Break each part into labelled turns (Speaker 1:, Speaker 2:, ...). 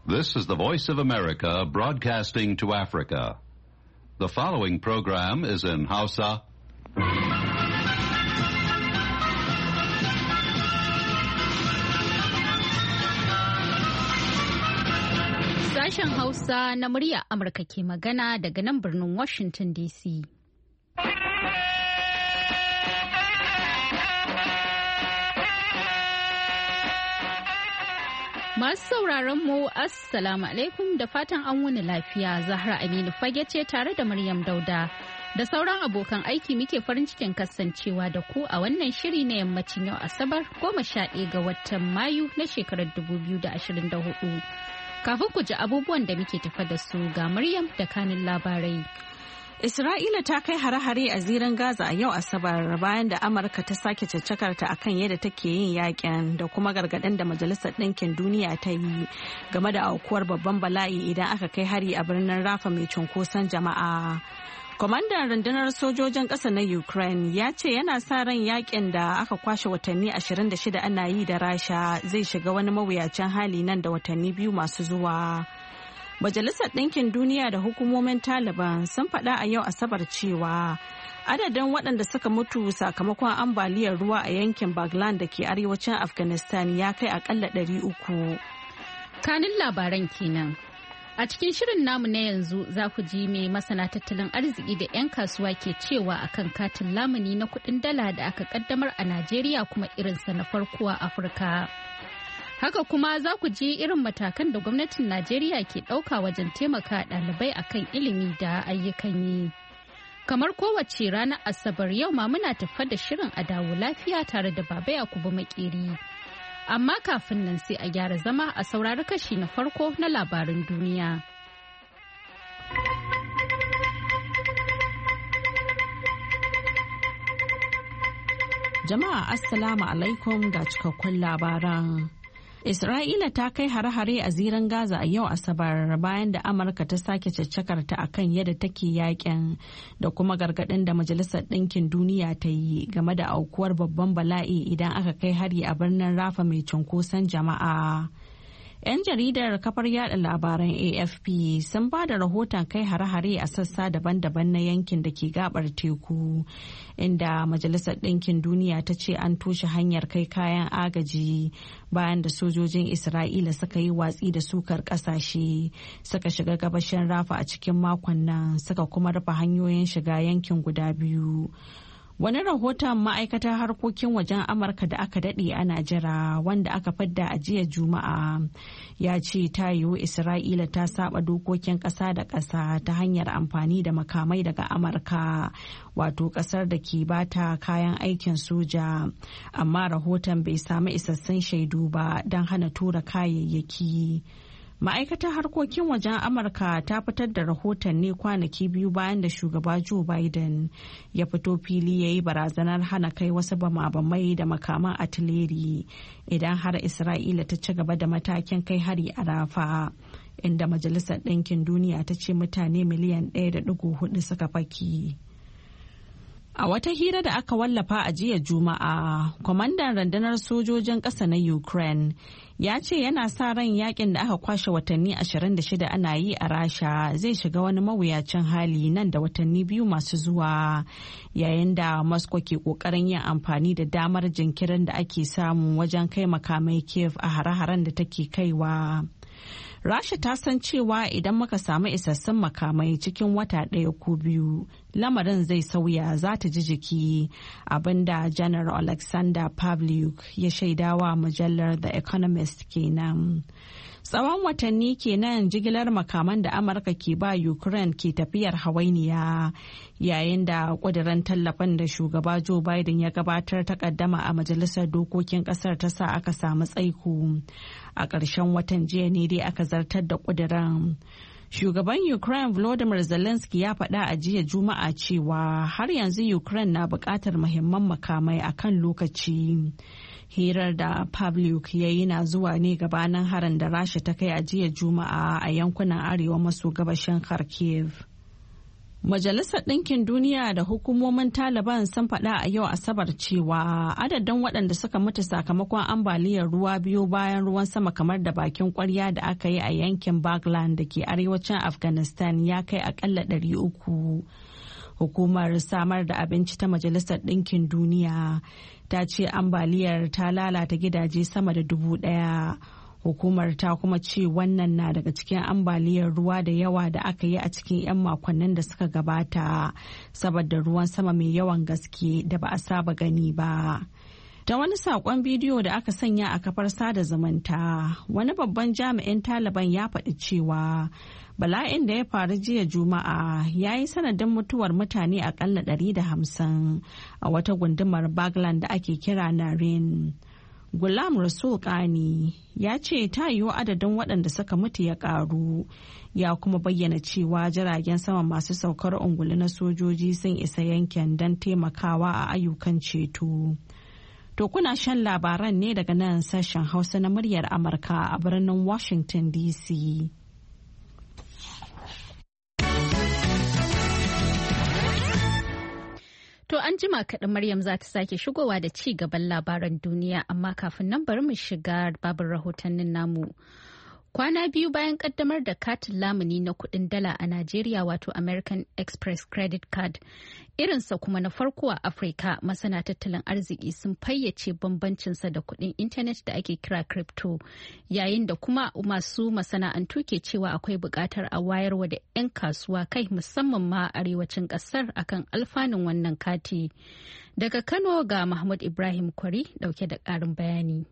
Speaker 1: This is the Voice of America broadcasting to Africa. The following program is in Hausa.
Speaker 2: Sashen Hausa na murya Amurka ke magana daga nan birnin Washington DC. Masu sauraron mu Assalamu alaikum da fatan an wuni lafiya. Zahra Aminu Fage ce tare da Maryam Dauda da sauran abokan aiki muke farin cikin kasancewa da ku a wannan shiri na yammacin yau Asabar 11 ga watan Mayu na shekarar 2024. Kafin ku ji abubuwan da muke tafa da su ga Maryam da kanin labarai.
Speaker 3: Isra'ila ta kai hare-hare a zirin Gaza a yau Asabar bayan da Amurka ta sake caccakarta akan yadda take yin yakin da kuma gargaɗin da Majalisar Ɗinkin Duniya ta yi game da aukuwar babban bala'i idan aka kai hari a birnin Rafa mai cunkoson jama'a. Kwamandan rundunar sojojin ƙasa na Ukraine ya ce yana sa ran yakin da aka kwashe watanni 26 ana yi da Rasha zai shiga wani mawuyacin hali nan da watanni biyu masu zuwa. Majalisar Ɗinkin Duniya da hukumomin Taliban sun faɗa a yau Asabar cewa adadin waɗanda suka mutu sakamakon ambaliyar ruwa a yankin Baghlan da ke arewacin Afghanistan ya kai akalla 300.
Speaker 2: Kanin labaran kenan. A cikin shirin namu na yanzu za ku ji mai masana tattalin arziki da 'yan kasuwa ke cewa akan katin lamuni na kuɗin dala da aka kaddamar a Najeriya kuma irinsa na farko a Afirka. Haka kuma za ku ji irin matakan da gwamnatin Najeriya ke ɗauka wajen taimaka ɗalibai akan ilimi da ayyukan yi. Kamar kowace ranar Asabar yau ma muna tafa da shirin a dawo lafiya tare da Baba Yakubu Makeri. Amma kafin nan sai a gyara zama a saurari kashi na farko na labarin duniya.
Speaker 3: Jama'a Assalamu alaikum ga cikakkun labaran. Isra'ila ta kai hare-hare a zirin Gaza a yau Asabar bayan da Amurka ta sake caccakar ta akan yadda take yakin da kuma gargaɗin da Majalisar Ɗinkin Duniya ta yi game da aukuwar babban bala'i idan aka kai hari a birnin Rafa mai cunkoson jama'a. 'Yan jaridar kafar yada labaran AFP sun ba da rahoton kai hare-hare a sassa daban-daban na yankin da ke gabar teku, inda Majalisar Ɗinkin Duniya ta ce an toshe hanyar kai kayan agaji bayan da sojojin Isra'ila suka yi watsi da sukar ƙasashe suka shiga gabashin Rafa a cikin makon nan suka kuma rufe hanyoyin shiga yankin guda biyu. Wani rahoton ma'aikatar harkokin wajen Amurka da aka daɗe ana jira wanda aka fadda a jiya Juma'a ya ce ta yiwu Isra'ila ta saba dokokin ƙasa da ƙasa ta hanyar amfani da makamai daga Amurka, wato ƙasar da ke bata kayan aikin soja, amma rahoton bai samu isassun shaidu ba don hana tura kayayyaki. Ma'aikatar harkokin wajen Amurka ta fitar da rahoton ne kwanaki biyu bayan da shugaba Joe Biden ya fito fili ya yi barazanar hana kai wasu bama-bamai da makaman atileri idan har Isra'ila ta ci gaba da matakin kai hari a Rafa, inda Majalisar Ɗinkin Duniya ta ce mutane miliyan 1.4 suka faki. A wata hira da aka wallafa a jiya Juma'a, kwamandan rundunar sojojin ƙasa na Ukraine ya ce yana sa ran yakin da aka kwashe watanni 26 ana yi a Rasha zai shiga wani mawuyacin hali nan da watanni biyu masu zuwa, yayin da Moscow ke ƙoƙarin yin amfani da damar jinkirin da ake samu wajen kai makamai Kiev a hare-haren da take kaiwa. Rasha ta san cewa idan muka samu isassun makamai cikin wata ɗaya ko biyu, lamarin zai sauya, za ta ji jiki, abinda Janar Alexander Pavlyuk ya shaidawa mujallar The Economist kenan. Tsawon watanni kenan jigilar makaman da Amurka ke ba Ukraine ke tafiyar hawainiya, yayin da ƙudurin tallafin da shugaba Joe Biden ya gabatar takaddama a majalisar dokokin ƙasar ta sa aka samu tsaiko. A ƙarshen watan jiya ne dai aka zartar da ƙudurin. Shugaban Ukraine Volodymyr Zelensky ya faɗa a jiya Juma'a cewa har yanzu Ukraine na buƙatar muhimman makamai a kan lokaci. Hirar da Pavlyuk ya yi na zuwa ne gabanin harin da Rasha ta kai a jiya Juma'a a yankunan arewa maso gabashin Kharkiv. Majalisar Ɗinkin Duniya da hukumomin Taliban sun faɗa a yau Asabar cewa adadin waɗanda suka mutu sakamakon ambaliyar ruwa biyu bayan ruwan sama kamar da bakin ƙwarya da aka yi a yankin Baghlan da ke arewacin Afghanistan ya kai akalla 300. Hukumar samar da abinci ta Majalisar Ɗinkin Duniya ta ce ambaliyar ta lalata gidaje sama da 1,000. Hukumar ta kuma ce wannan na daga cikin ambaliyar ruwa da yawa da aka yi a cikin 'yan makonnin da suka gabata saboda ruwan sama mai yawan gaske da ba a saba gani ba. Ta wani saƙon bidiyo da aka sanya a kafar sada zumunta, wani babban jami'in Taliban ya faɗi cewa bala'in da ya faru jiya Juma'a ya yi sanadin mutuwar mutane akalla 150 a wata gundumar Baghlan da ake kira Narin. Gulam Rasul Kani ya ce ta yiwu adadin waɗanda suka mutu ya ƙaru, ya kuma bayyana cewa jiragen sama masu saukar ungulu na sojoji sun isa yankin don taimakawa a ayyukan ceto. To kuna shan labaran ne daga nan sashen Hausa na muryar Amurka a birnin Washington DC.
Speaker 2: To an jima kaɗan Maryam za ta sake shigowa da ci gaban labaran duniya, amma kafin nan bari mu shiga babin rahotannin namu. Kwana biyu bayan kaddamar da katin lamuni na kuɗin dala a Najeriya wato American Express Credit Card, irinsa kuma na farko a Afirka, masana tattalin arziki sun fayyace bambancinsa da kuɗin intanet da ake kira crypto, yayin da kuma masu masana'antu ke cewa akwai buƙatar a wayarwa da 'yan kasuwa kai musamman ma arewacin ƙasar akan alfanun wannan kati. Daga Kano ga Mahmud Ibrahim Kwari ɗauke da ƙarin bayani.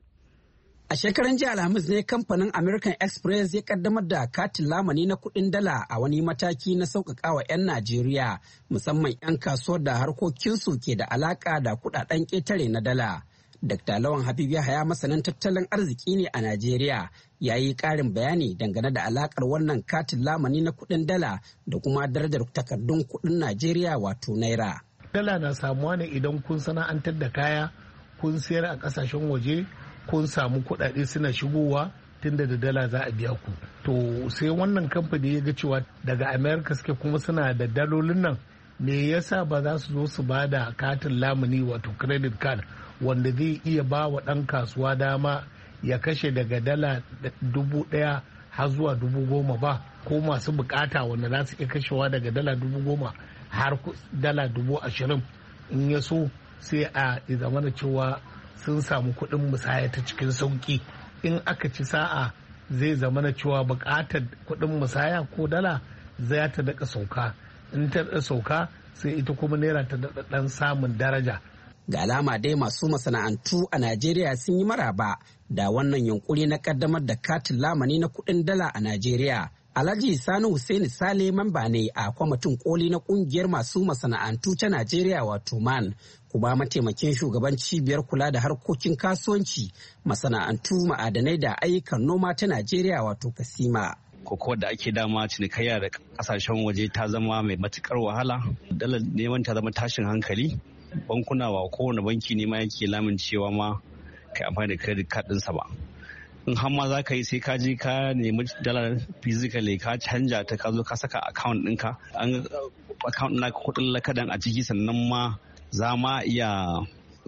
Speaker 4: A shekaran jiya Alhamis ne kamfanin American Express ya kaddamar da katin lamani na kuɗin dala a wani mataki na sauƙaƙawa 'yan Najeriya musamman 'yan kasuwar da harkokinsu ke da alaƙa da kuɗaɗen ƙetare na dala. Dr. Lawan Habib Yahaya masanin tattalin arziki ne a Najeriya ya yi ƙarin bayani dangane da alaƙar wannan katin lamani na kuɗin dala da kuma darajar takardun kuɗin Najeriya wato Naira.
Speaker 5: Dala na samuwa ne idan kun sana'antar da kaya, kun sayar a ƙasashen waje, kun samu kuɗaɗe suna shigowa tunda da dala za a biya ku. To sai wannan kamfani ya ga cewa daga America suke kuma suna da dalolin nan, me yasa ba za su zo su ba da katin lamuni wato credit card wanda zai iya ba wa ɗan kasuwa dama ya kashe daga dala 1,000 har zuwa 10,000 ba, ko masu bukata wanda za su iya kashewa daga dala 10,000 har dala 20,000 in ya so sai a zamana cewa sun samu kuɗin musaya ta cikin sauƙi. In aka ci sa'a zai zama na cewa buƙatar kuɗin musaya ko dala za ta daɗa sauka. In ta daɗa sauka sai ita kuma naira ta daɗa ɗan samun daraja.
Speaker 4: Ga alama dai masu masana'antu a Najeriya sun yi maraba da wannan yunkuri na ƙaddamar da katin lamani na kuɗin dala a Najeriya. Alhaji Sani Hussaini Sale mamba ne a kwamitin koli na ƙungiyar masu masana'antu ta Najeriya wato MAN, kuma mataimakin shugaban cibiyar kula da harkokin kasuwanci, masana'antu, ma'adanai da ayyukan noma ta Najeriya wato Kasima.
Speaker 6: Kokowar da ake dama cinikayya da kasashen waje ta zama mai matukar wahala, dalar neman ta zama tashin hankali. Bankuna ba kowane banki ne ma yake lamin cewa ma kai amfani da credit card ɗinsa ba. In har ma za ka yi sai ka je ka nemi dalar physically ka canja ta, ka zo ka saka account ɗinka, an account naka kuɗin lakadan a ciki, sannan ma za ma iya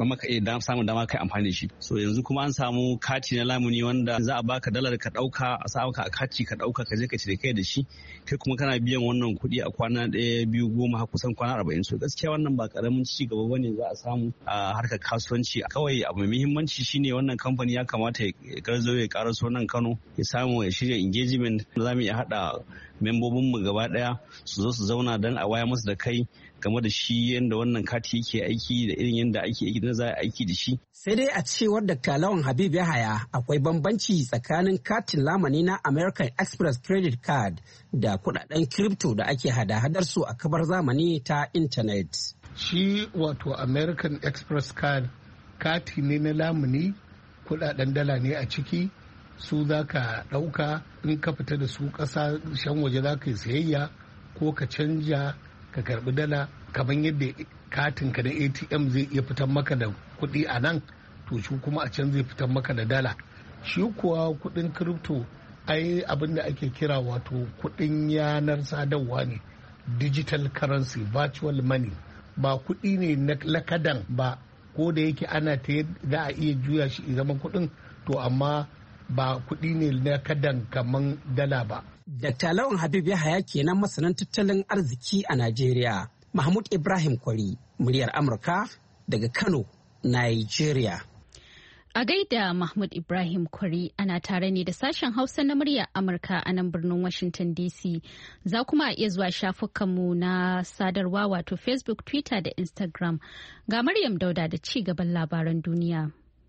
Speaker 6: samun dama kai amfani da shi. So yanzu kuma an samu kati na lamuni wanda za a baka dalar ka dauka, a sa maka a kati ka dauka ka je ka cire kai da shi, kai kuma kana biyan wannan kuɗi a kwana 1, 2, 10 har kusan kwana 40. So gaskiya wannan ba karamin ci gaba bane za a samu a harkar kasuwanci. Kawai abu mai muhimmanci shine wannan kamfani ya kamata ya garzo ya karaso nan Kano, ya samu ya shirya engagement da za mu iya hada membobinmu gaba daya su zo su zauna don a waya musu da kai game da shi yadda wannan kati yake aiki da irin yadda ake aiki da za a aiki da shi.
Speaker 4: Sai dai a cewar Dr. Lawan Habib Yahaya akwai bambanci tsakanin katin lamani na American Express Credit Card da kudaden crypto da ake hada-hadar su a kabar zamani ta intanet.
Speaker 5: Shi wato American Express Card kati ne na lamuni, kudaden dala ne a ciki, su za ka ɗauka in ka fita da su ƙasashen waje za ka yi sayayya ko ka canja ka karbi dala, kamar yadda katinka na ATM zai iya fitar maka da kuɗi a nan, to shi kuma a can zai fitar maka da dala. Shi kuwa kuɗin crypto ai abin da ake kira wato kuɗin yanar sadarwa ne, digital currency, virtual money, ba kuɗi ne na lakadan ba, ko da yake ana ta za a iya juya shi zama kuɗin, to amma ba kuɗi ne na kadan kaman dala ba.
Speaker 4: Dr. Lawan Habib Yahaya kenan masanin tattalin arziki a Najeriya. Mahmud Ibrahim Kwari, muryar Amurka daga Kano, Nigeria.
Speaker 2: A gaida Mahmud Ibrahim Kwari, ana tare ne da sashen Hausa na muryar Amurka a nan birnin Washington DC. Za kuma a iya zuwa shafukanmu na sadarwa wato Facebook, Twitter da Instagram. Ga Maryam Dauda da ci gaban labaran duniya.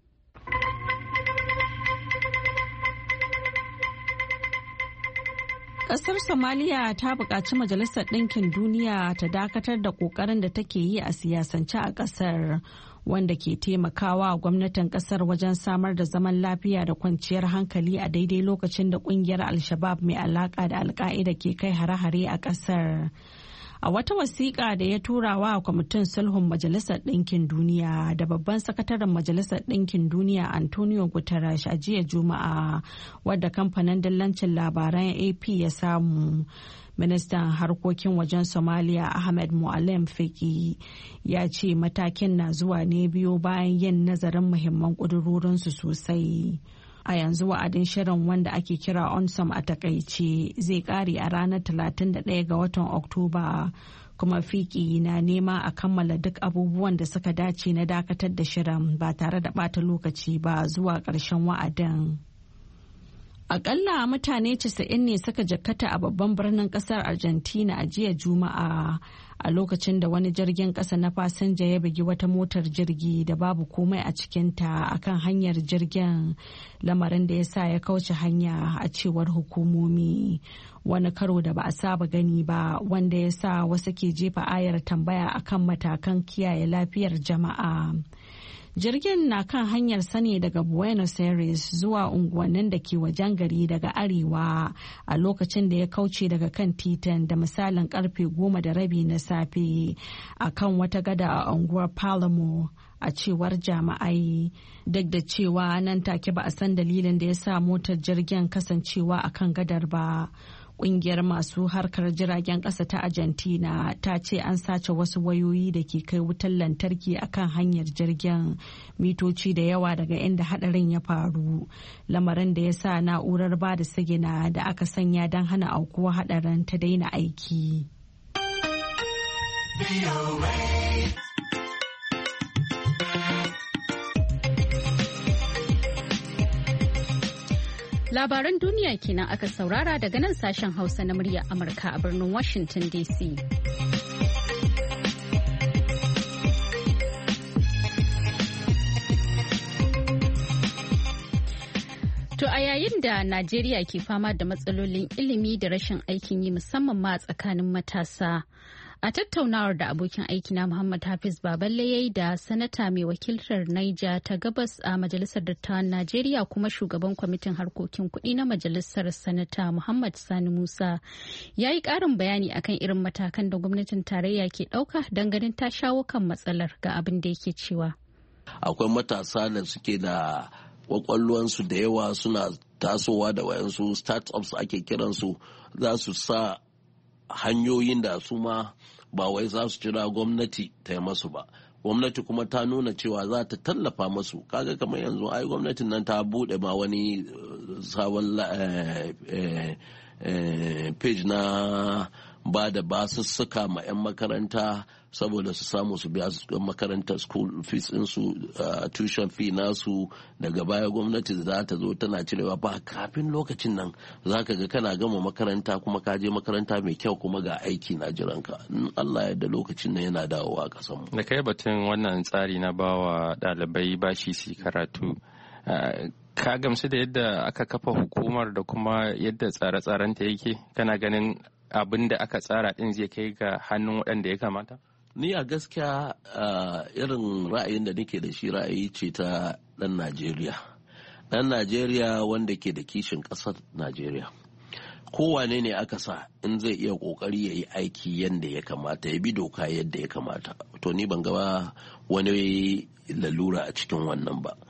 Speaker 3: Ƙasar Somaliya ta buƙaci Majalisar Ɗinkin Duniya ta dakatar da ƙoƙarin da take yi a siyasance a ƙasar, wanda ke taimakawa gwamnatin ƙasar wajen samar da zaman lafiya da kwanciyar hankali a daidai lokacin da ƙungiyar Al-Shabaab mai alaƙa da Al-Qaeda ke kai hare-hare a ƙasar. A wata wasiƙa da ya tura wa kwamitin sulhun Majalisar Ɗinkin Duniya da babban sakataren Majalisar Ɗinkin Duniya Antonio Guterres a jiya Juma'a, wadda kamfanin dillancin labaran AP ya samu. Ministan harkokin wajen Somalia Ahmed Muallim Fiki ya ce matakin na zuwa ne biyo bayan yin nazarin muhimman ƙudurorinsu sosai. A yanzu wa'adin shirin, wanda ake kira ONSOM a takaice, zai kare a ranar 31 ga watan Oktoba, kuma Fiki na nema a kammala duk abubuwan da suka dace na dakatar da shirin ba tare da bata lokaci ba zuwa ƙarshen wa'adin. Akalla mutane 90 ne suka jikkata a babban birnin kasar Argentina a jiya Juma'a, a lokacin da wani jirgin kasa na fasinja ya bugi wata motar jirgi da babu komai a cikinta a kan hanyar jirgin, lamarin da ya sa ya kauce hanya, a cewar hukumomi. Wani karo da ba a saba gani ba, wanda ya sa wasu ke jefa ayar tambaya akan matakan kiyaye lafiyar jama'a. Jirgin na kan hanyar sane daga Buenos Aires zuwa unguwannin da ke wajen gari daga arewa a lokacin da ya kauce daga kan titin da misalin karfe 10:30 na safe a kan wata gada a unguwar Palermo, a cewar jami'ai. Duk da cewa nan take ba a san dalilin da ya sa motar jirgin kasancewa a kan gadar ba. Ƙungiyar masu harkar jiragen ƙasa ta Argentina ta ce an sace wasu wayoyi da ke kai wutar lantarki a kan hanyar jirgin mitoci da yawa daga inda hadarin ya faru, lamarin da ya sa na'urar ba da sigina da aka sanya don hana aukuwa hadarin ta daina aiki.
Speaker 2: Labaran duniya kenan aka saurara daga nan sashen Hausa na muryar Amurka a birnin Washington DC. To a yayin da Najeriya ke fama da matsalolin ilimi da rashin aikin yi musamman ma tsakanin matasa. A tattaunawar da abokin aikina Muhammad Hafiz Baballe ya yi da sanata mai wakiltar Niger ta gabas a Majalisar Dattawan Najeriya kuma shugaban kwamitin harkokin kuɗi na Majalisar Sanata Muhammad Sani Musa, ya yi ƙarin bayani akan irin matakan da gwamnatin tarayya ke ɗauka don ganin ta shawo kan matsalar, ga abin da yake cewa.
Speaker 7: Akwai matasa da suke da kwakwalwansu da yawa, suna tasowa da wayansu startups ake kiransu, za su sa hanyoyin da su ma ba wai za su jira gwamnati ta yi masu ba. Gwamnati kuma ta nuna cewa za ta tallafa masu. Kaga kamar yanzu ai gwamnatin nan ta bude ma wani sabon page na ba da basussuka ma 'yan makaranta saboda su samu su biya su makarantar school fees ɗinsu, tuition fee nasu. Daga baya gwamnati za ta zo tana cirewa, ba kafin lokacin nan za ka ga kana gama makaranta kuma ka je makaranta mai kyau kuma ga aiki na jiranka. Allah ya da lokacin nan yana dawowa a ƙasanmu. Da
Speaker 8: kai batun wannan tsari na bawa ɗalibai bashi su karatu, ka gamsu da yadda aka kafa hukumar da kuma yadda tsare-tsarenta yake? Kana ganin abin da aka tsara din zai kai ga hannun waɗanda ya kamata?
Speaker 7: Ni a gaskiya irin ra'ayin da nake da shi ra'ayi ce ta ɗan Najeriya. Ɗan Najeriya wanda ke da kishin ƙasar Najeriya. Kowane ne aka sa in zai iya ƙoƙari ya yi aiki yadda ya kamata, ya bi doka yadda ya kamata. To ni ban ga wani lalura a cikin wannan ba.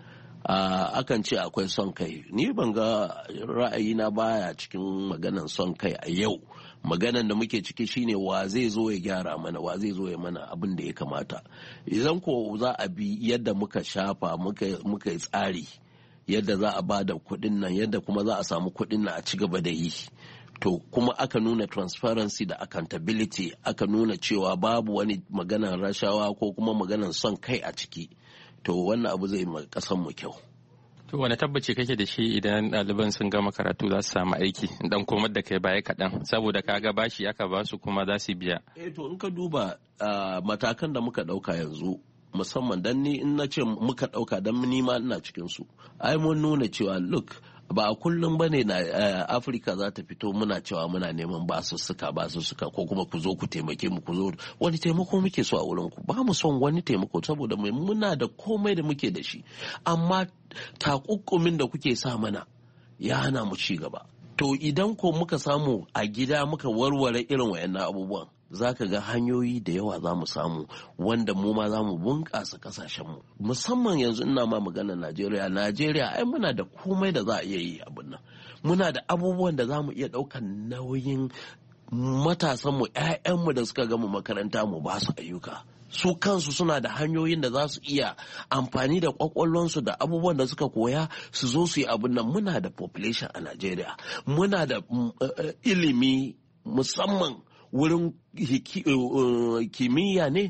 Speaker 7: akan ce akwai son kai. Ni ban ga ra'ayina baya cikin maganan son kai a yau. Maganan da muke ciki shine wa zai zo ya gyara mana, wa zai zo ya mana abin da ya kamata. Idan ko za a bi yadda muka shafa muka yi tsari yadda za a ba da kuɗin nan, yadda kuma za a samu kuɗin nan a ci gaba da yi, to kuma aka nuna transparency da accountability, aka nuna cewa babu wani maganan rashawa ko kuma maganan son kai a ciki, to wannan abu zai ma ƙasan mu kyau.
Speaker 8: To wani tabbaci kake da shi idan ɗaliban sun gama karatu za su samu aiki dan komar da kai baya kaɗan, saboda kaga bashi aka ba su kuma za su biya.
Speaker 7: To in ka duba matakan da muka ɗauka yanzu, musamman dan ni in na ce muka ɗauka dan ni ma ina cikin su, ai mun nuna cewa look, ba a kullum ba ne na Afirka za ta fito muna cewa muna neman basussuka ko kuma ku zo ku taimake mu, ku zo wani taimako muke so a wurin ku, ba mu son wani taimako saboda mai muna da komai da muke da shi, amma takukkumin da kuke sa mana ya hana mu ci gaba. To idan ko muka samu a gida muka warware irin wayannan abubuwan, za ka ga hanyoyi da yawa za mu samu wanda mu ma za mu bunƙasa ƙasashenmu. Musamman yanzu ina ma magana Najeriya ai muna da komai da za a iya yi abin nan. Muna da abubuwan da za mu iya ɗaukan nauyin matasanmu, 'ya'yanmu da suka gama makaranta mu ba su ayyuka. Su kansu suna da hanyoyin da za su iya amfani da kwakwallonsu da abubuwan da suka koya su zo su yi abin nan. Muna da population a Najeriya, muna da ilimi musamman wurin kimiyya ne,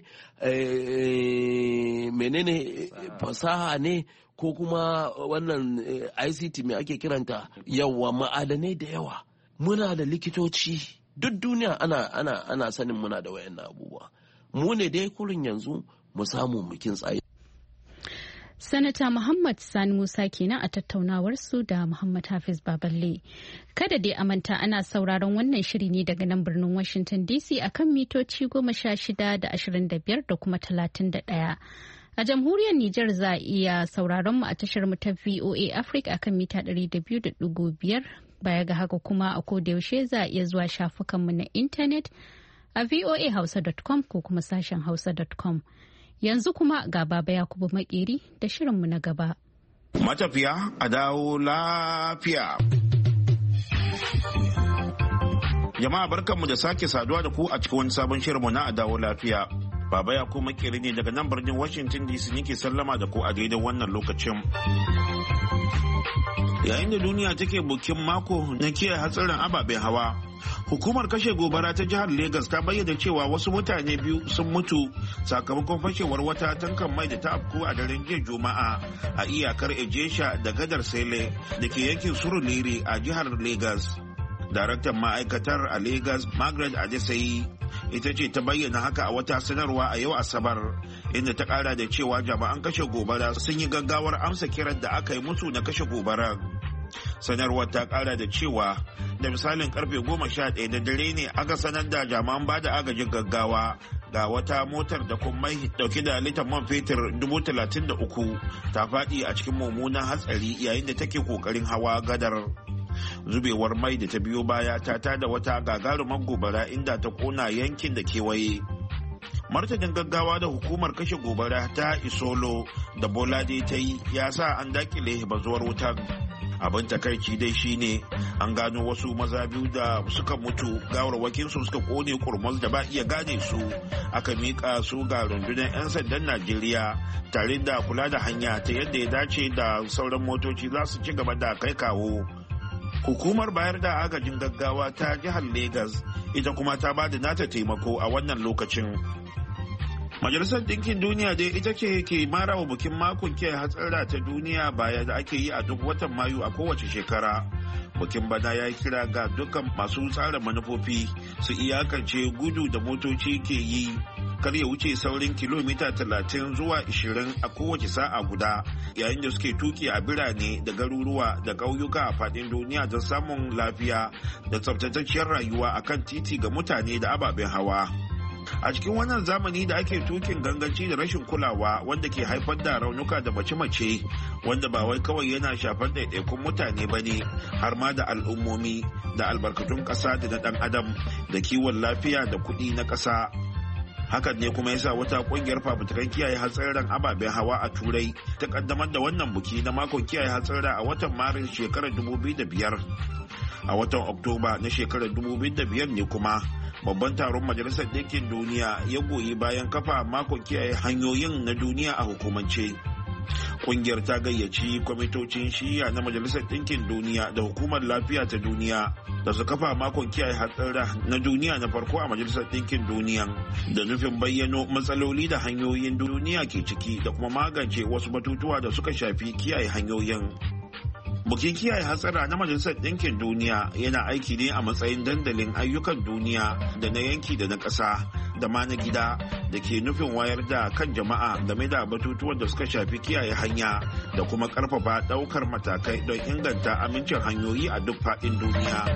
Speaker 7: menene fasaha ne, ko kuma wannan ICT mai ake kiranta, yawa ma'adanai da yawa. Muna da likitoci, duk duniya ana sanin muna da wayannan abubuwa. Mu ne dai kurin yanzu mu samu mukin tsaye.
Speaker 2: Sanata Muhammad Sani Musa kenan a tattaunawarsu da Muhammad Hafiz Baballe. Kada dai amanta ana sauraron wannan shiri ne daga nan birnin Washington DC akan mitoci 16 da 25 da kuma 31. A jamhuriyar Nijar za a iya sauraron mu a tashar mu ta VOA Africa akan mita 200.5. Baya ga haka kuma a kodayaushe za a iya zuwa shafukanmu na intanet a voahausa.com ko kuma sashen hausa.com. Yanzu kuma ga Baba Yakubu Makeri da shirinmu na gaba.
Speaker 9: Matafiya a dawo lafiya. Jama'a barkanmu da sake saduwa da ku a cikin wani sabon shirinmu na a dawo lafiya. Baba Yakubu Makeri ne daga nan birnin Washington DC nake sallama da ku a daidai wannan lokacin. Yayin da duniya take bukin mako na kiyaye hatsarin ababen hawa, hukumar kashe gobara ta jihar Legas ta bayyana cewa wasu mutane biyu sun mutu sakamakon fashewar wata tankan mai da ta afku a daren jiya Juma'a a iyakar Ejesha da gadar Sele da ke yankin Surulere a jihar Legas. Daraktan ma'aikatar a Legas, Margaret Adesayi, ita ce ta bayyana haka a wata sanarwa a yau Asabar, inda ta kara da cewa jami'an kashe gobara sun yi gaggawar amsa kiran da aka yi musu na kashe gobara. Sanarwar ta kara da cewa da misalin karfe 11 da dare ne aka sanar da jami'an bada agajin gaggawa ga wata motar da kuma mai dauke da litan man fetur 33,000 ta faɗi a cikin mummunan hatsari yayin da take kokarin hawa gadar. Zubewar mai da ta biyo baya ta tada wata gagarumar gobara inda ta kona yankin da kewaye. Martanin gaggawa da hukumar kashe gobara ta Isolo da Bolade ta yi ya sa an dakile bazuwar wutar. Abin takaici dai shine an gano wasu maza biyu da suka mutu, gawarwakin su suka kone kurmus da ba iya gane su, aka mika su ga rundunar 'yan sandan Najeriya tare da kula da hanya ta yadda ya dace da sauran motoci za su ci gaba da kai kawo. Hukumar bayar da agajin gaggawa ta jihar Legas ita kuma ta ba da nata taimako a wannan lokacin. Majalisar Ɗinkin Duniya dai ita ce ke mara wa bikin makon kiyaye hatsara ta duniya baya da ake yi a duk watan Mayu a kowace shekara. Bikin bana ya kira ga dukkan masu tsara manufofi su iyakance gudu da motoci ke yi kar ya wuce saurin kilomita 30 zuwa 20 a kowace sa'a guda, yayin da suke tuki a birane da garuruwa da ƙauyuka a faɗin duniya don samun lafiya da tsaftatacciyar rayuwa akan titi ga mutane da ababen hawa. A cikin wannan zamani da ake tukin ganganci da rashin kulawa wanda ke haifar da raunuka da mace-mace, wanda ba wai kawai yana shafar ɗaiɗaikun mutane ba ne, har ma da al'ummomi da albarkatun ƙasa da na ɗan adam da kiwon lafiya da kuɗi na ƙasa. Hakan ne kuma yasa wata kungiyar fafutukan kiyaye hatsarin ababen hawa a Turai ta kaddamar da wannan buki na makon kiyaye hatsara a watan Maris shekarar 2005. A watan Oktoba na shekarar 2005 ne kuma babban taron Majalisar Ɗinkin Duniya ya goyi bayan kafa makon kiyaye hanyoyin na duniya a hukumance. Kungiyar ta gayyaci kwamitocin shiya na Majalisar Ɗinkin Duniya da Hukumar Lafiya ta Duniya da su kafa makon kiyaye hatsara na duniya na farko a Majalisar Ɗinkin Duniya da nufin bayyano matsaloli da hanyoyin duniya ke ciki da kuma magance wasu batutuwa da suka shafi kiyaye hanyoyin. Bukin kiyaye hatsara na Majalisar Ɗinkin Duniya yana aiki ne a matsayin dandalin ayyukan duniya da na yanki da na ƙasa da ma na gida da ke nufin wayar da kan jama'a game da batutuwan da suka shafi kiyaye hanya da kuma ƙarfafa ɗaukar matakai don inganta amincin hanyoyi a duk faɗin duniya.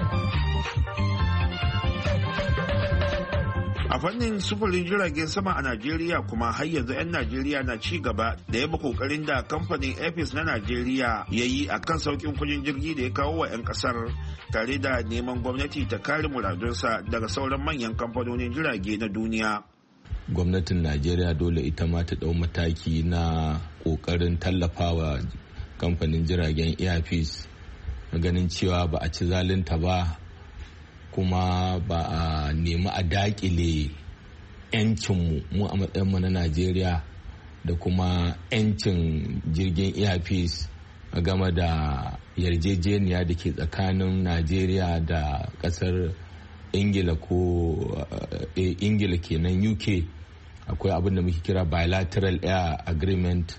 Speaker 9: A fannin sufurin jiragen sama a Najeriya kuma har yanzu 'yan Najeriya na ci gaba da yaba kokarin da kamfanin Airpeace na Najeriya ya yi a kan saukin kudin jirgi da ya kawo wa 'yan kasar, tare da neman gwamnati ta kare muradunsa daga sauran manyan kamfanonin jirage na duniya.
Speaker 10: Gwamnatin Najeriya dole ita ma ta ɗau mataki na kokarin tallafawa kamfanin jiragen Airpeace, ganin cewa ba a ci zalunta ba kuma ba a nemi a dakile 'yancinmu mu a matsayinmu na Najeriya da kuma 'yancin jirgin Airpeace a game da yarjejeniya da ke tsakanin Najeriya da kasar Ingila ko Ingila kenan UK. Akwai abin da muke kira bilateral air agreement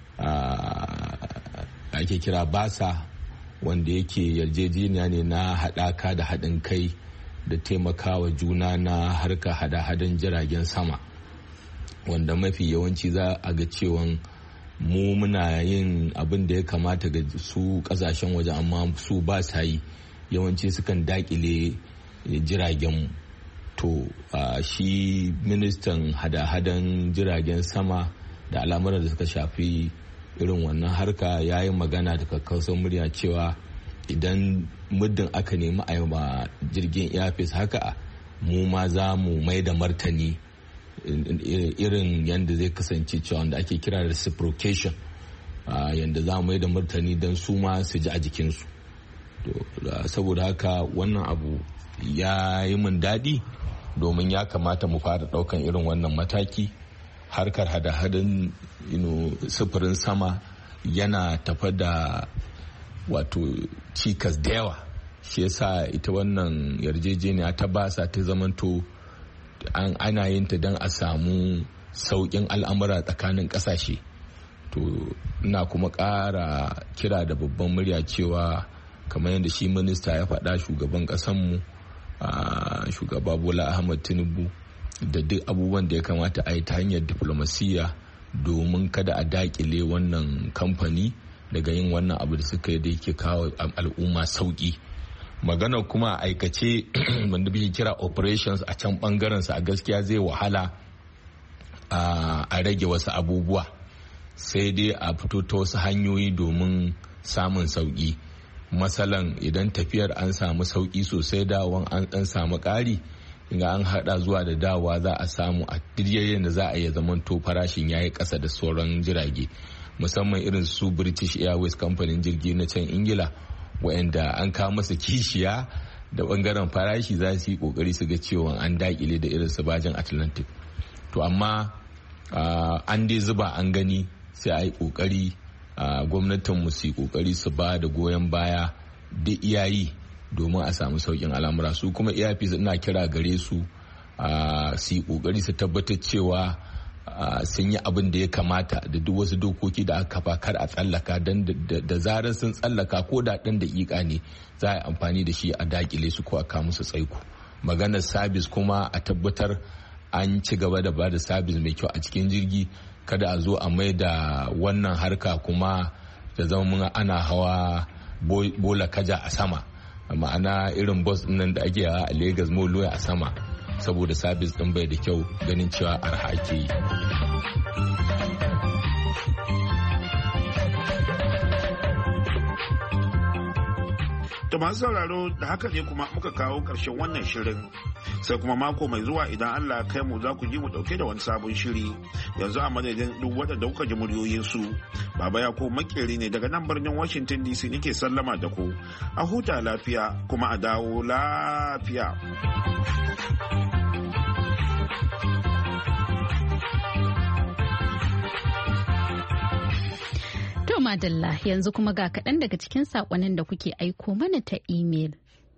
Speaker 10: ake kira BASA, wanda yake yarjejeniya ne na haɗaka da haɗin kai da taimakawa juna na harka hada-hadan jiragen sama, wanda mafi yawanci za a ga cewa mu muna yin abin da ya kamata ga su kasashen waje amma su ba sa yi, yawanci sukan dakile jiragen. To shi ministan hada-hadan jiragen sama da al'amuran da suka shafi irin wannan harka ya yi magana da kakkausar murya cewa idan muddin aka nemi a ma jirgin Airpeace haka, mu ma za mu mai da martani irin yadda zai kasance cewa wanda ake kira reciprocation, yadda za mu mai da martani don su ma su ji a jikinsu. Saboda haka wannan abu ya yi min daɗi, domin ya kamata mu fara ɗaukan irin wannan mataki. Harkar hada-hadan sufurin sama yana tafa da wato cikas da yawa, shi yasa ita wannan yarjejeniya ta basa ta zamanto ana yin ta don a samu sauƙin al'amura tsakanin ƙasashe. To ina kuma ƙara kira da babban murya cewa kamar yadda shi minista ya faɗa, shugaban ƙasanmu shugaba Bola Ahmed Tinubu, da duk abubuwan da ya kamata a yi ta hanyar diflomasiyya domin kada a daƙile wannan kamfani daga yin wannan abu da suka yi da yake kawo al'umma sauƙi. Magana kuma a aikace wanda bai kira operations a can bangaren sa, a gaskiya zai wahala a rage wasu abubuwa, sai dai a fito ta wasu hanyoyi domin samun sauƙi. Masalan idan tafiyar an samu sauƙi sosai, dawon an ɗan samu ƙari, ga an haɗa zuwa da dawa za a samu a diryayen da za a iya zamanto farashin ya yi ƙasa da sauran jirage, musamman irin su British Airways kamfanin jirgi na can Ingila, wa'anda an kawo masa kishiya da bangaren farashi, za su yi kokari su ga cewa an dakile da irin su bajin Atlantic. To amma an dai zuba an gani, sai a yi kokari gwamnatinmu su yi kokari su ba da goyon baya da iyayi domin a samu saukin al'amura. Su kuma Airpeace ina kira gare su su yi kokari su tabbatar cewa sun yi abin da ya kamata da duk wasu dokoki da aka kafa, kar a tsallaka, don da zarar sun tsallaka ko da ɗan daƙiƙa ne za a yi amfani da shi a dakile su ko a kawo musu tsaiko. Maganar sabis kuma a tabbatar an ci gaba da ba da sabis mai kyau a cikin jirgi, kada a zo a mai da wannan harka kuma da zama ana hawa bola kaja a sama, ma'ana irin bus nan da ake a Lagos Moloya a sama, saboda sabis din bai da kyau, ganin cewa arha ake yi.
Speaker 9: To masu sauraro da haka ne kuma muka kawo ƙarshen wannan shirin. Sai kuma mako mai zuwa idan Allah kai mu za ku ji mu ɗauke da wani sabon shiri. Yanzu a madadin duk waɗanda kuka ji muryoyinsu. Baba ya ko makeri ne daga nan birnin Washington DC nake sallama da ku. A huta lafiya kuma a dawo lafiya.
Speaker 2: Madalla yanzu kuma ga kaɗan daga cikin saƙonin da kuke aiko mana ta imel.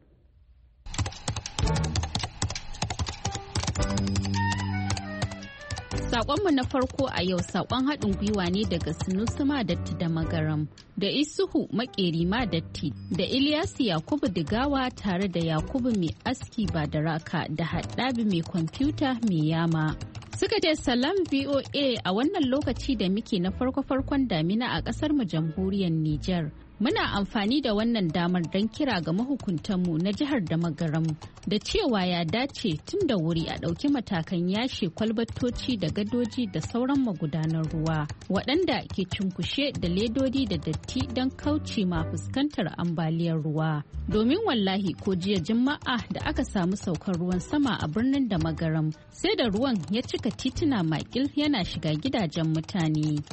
Speaker 2: Saƙonmu na farko a yau saƙon haɗin gwiwa ne daga Sunusi Madatti da Magaram, da Isuhu Makeri Madatti, da Ilyasu Yakubu Digawa tare da Yakubu Mai Aski Badaraka da Haɗabi Mai Kwamfuta Mai Yama. Suka ce salam VOA a wannan lokaci da muke na farko-farkon damina a ƙasar mu jamhuriyar Nijar. Muna amfani da wannan damar don kira ga mahukuntanmu na jihar da Magaram da cewa ya dace tun da wuri a ɗauki matakan yashe kwalbatoci da gadoji da sauran magudanan ruwa waɗanda ke cunkushe da ledodi da datti don kauce ma fuskantar ambaliyar ruwa. Domin wallahi ko jiya Juma'a da aka samu saukar ruwan sama a birnin da Magaram sai da ruwan ya cika tituna makil yana shiga gidajen mutane.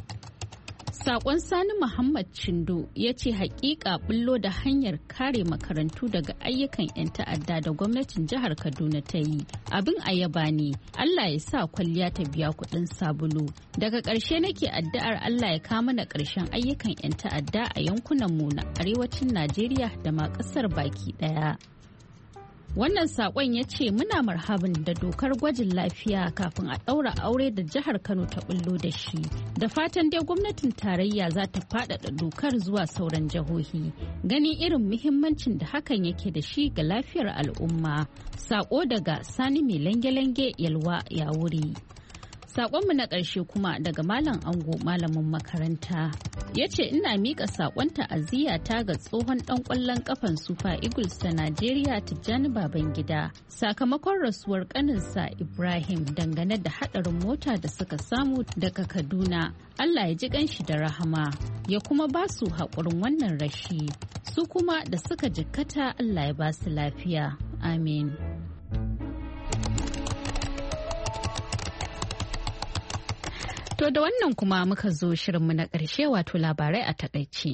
Speaker 2: Sakon Sani Muhammad Chindo ya ce hakika bullo da hanyar kare makarantu daga ayyukan 'yan ta'adda da gwamnatin jihar Kaduna ta yi. Abin ayaba ne, Allah ya sa kwalliya ta biya kuɗin sabulu. Daga ƙarshe nake addu'ar Allah ya kama na ƙarshen ayyukan 'yan ta'adda a yankunan mu na arewacin Najeriya da ma ƙasar baki ɗaya. Wannan sakon ya ce muna marhabin da dokar gwajin lafiya kafin a ɗaura aure da jihar Kano ta bullo da shi. Da fatan dai gwamnatin tarayya za ta faɗaɗa dokar zuwa sauran jihohi. Ganin irin muhimmancin da hakan yake da shi ga lafiyar al'umma. Sako daga Sani mai lange-lange Yalwa ya wuri. Sakonmu na ƙarshe kuma daga Malam Ango malamin makaranta. Ya ce ina miƙa saƙon ta'aziyya ta ga tsohon ɗan ƙwallon ƙafan Super Eagles ta Najeriya Tijjani Babangida sakamakon rasuwar ƙaninsa Ibrahim dangane da haɗarin mota da suka samu daga Kaduna. Allah ya ji ƙanshi da rahama ya kuma ba su haƙurin wannan rashi. Su kuma da suka jikkata Allah ya ba su lafiya. Amin. To da wannan kuma muka zo shirinmu na ƙarshe wato labarai a takaice.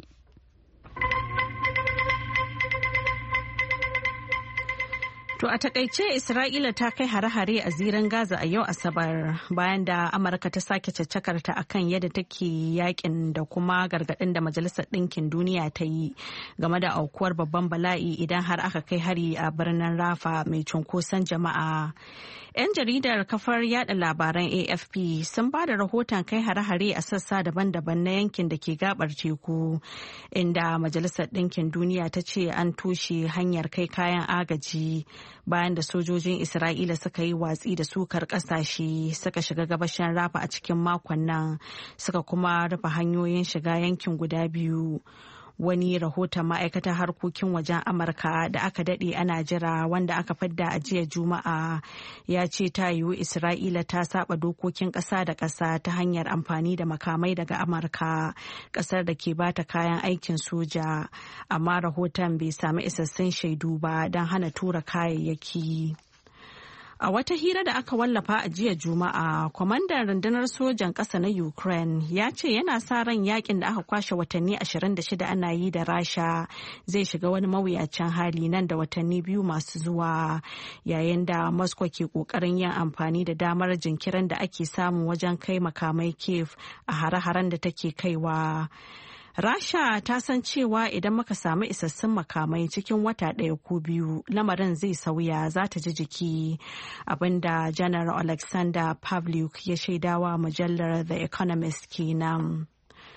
Speaker 3: To a takaice Isra'ila ta kai hare-hare a zirin Gaza a yau Asabar bayan da Amurka ta sake caccakarta akan yadda take yakin da kuma gargaɗin da Majalisar Ɗinkin Duniya ta yi game da aukuwar babban bala'i idan har aka kai hari a birnin Rafa mai cunkoson jama'a. 'Yan jaridar kafar yada labaran AFP sun ba da rahoton kai hare-hare a sassa daban-daban na yankin da ke gabar teku, inda Majalisar Ɗinkin Duniya ta ce an toshe hanyar kai kayan agaji bayan da sojojin Isra'ila suka yi watsi da sukar ƙasashe suka shiga gabashin Rafa a cikin makon nan suka kuma rufe hanyoyin shiga yankin guda biyu. Wani rahoton ma'aikatar harkokin wajen Amurka da aka daɗe ana jira wanda aka fadda a jiya Juma'a ya ce ta yiwu Isra'ila ta saba dokokin ƙasa da ƙasa ta hanyar amfani da makamai daga Amurka, ƙasar da ke bata kayan aikin soja, amma rahoton bai sami isassun shaidu ba don hana tura kayayyaki. A wata hira da aka wallafa a jiya Juma'a, kwamandan rundunar sojan ƙasa na Ukraine ya ce yana sa ran yakin da aka kwashe watanni 26 ana yi da Rasha zai shiga wani mawuyacin hali nan da watanni biyu masu zuwa, yayin da Moscow ke ƙoƙarin yin amfani da damar jinkirin da ake samu wajen kai makamai Kiev a hare-haren da take kaiwa. Rasha ta san cewa idan muka samu isassun makamai cikin wata ɗaya ko biyu lamarin zai sauya, za ta ji jiki, abinda Janar Alexander Pavlyuk ya shaidawa mujallar The Economist kenan.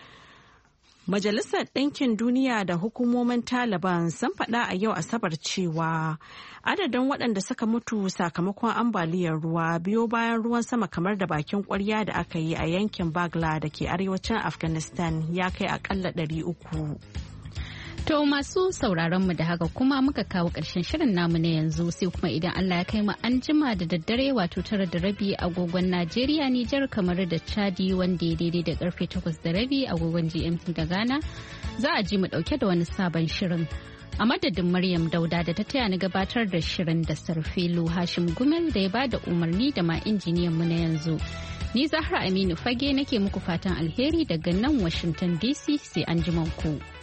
Speaker 3: Majalisar Ɗinkin Duniya da hukumomin Taliban sun faɗa a yau Asabar cewa adadin waɗanda suka mutu sakamakon ambaliyar ruwa biyo bayan ruwan sama kamar da bakin ƙwarya da aka yi a yankin Bagla da ke arewacin Afghanistan ya kai akalla 300.
Speaker 2: To masu sauraron mu da haka kuma muka kawo ƙarshen shirin namu na yanzu, sai kuma idan Allah ya kai mu an jima da daddare wato 9:30 agogon Najeriya, Nijar, kamar da Chadi wanda ya daidai da karfe 8:30 agogon GMT da Ghana za a ji mu dauke da wani sabon shirin. A madadin Maryam Dauda da ta taya ni gabatar da shirin da Sarfilu Hashim Gumel da ya bada umarni da ma injiniyan mu na yanzu. Ni Zahra Aminu Fage nake muku fatan alheri daga nan Washington DC sai an ku.